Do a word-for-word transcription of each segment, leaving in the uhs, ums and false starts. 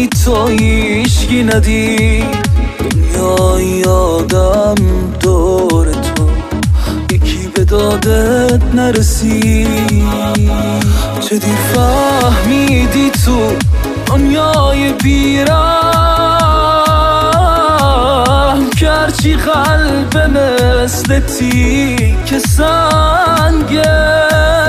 دید تو هیچکی ندید، دنیای آدم دور تو یکی به دادت نرسید. چه دیر فهمیدی تو دنیای بیرحم که هرچی قلب مثل تیک سنگه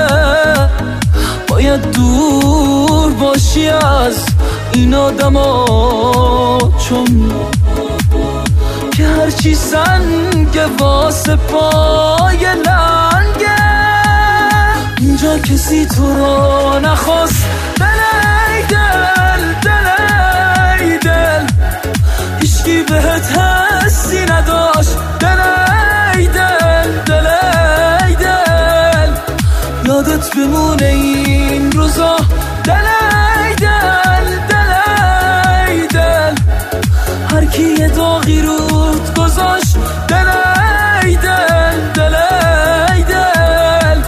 باید دور باشی از این آدم ها، چون که هرچی سنگ واسه پای لنگه. اینجا کسی تو رو نخواست دل ای دل دل ای دل، هیچکی بهت حسی نداشت دل ای دل دل ای دل. یادت بمونه این روزا دل ای دل دل ای دل، هر کی یه داغی رود گذاشت دل ای دل دل ای دل.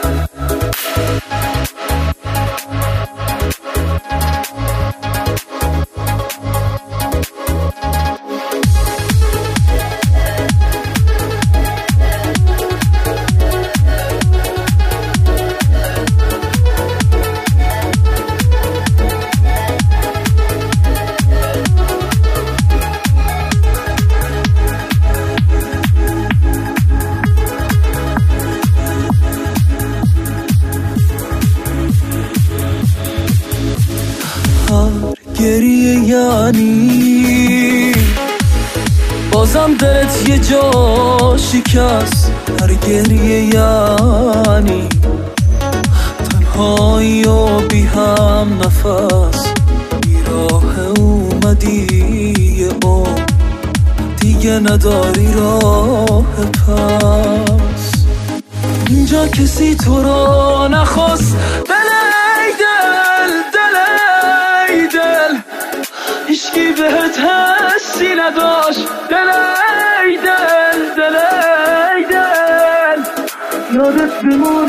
گریه یعنی بازم دلت یه جا شکست، هر گریه یعنی تنهایی و بی هم نفس، بی راه اومدی یه عمر دیگه نداری راه پس. اینجا کسی تو رو نخواست دل ای دل دل ای دل، هیچکی بهت حسی نداشت دل ای دل دل ای دل. یادت بمون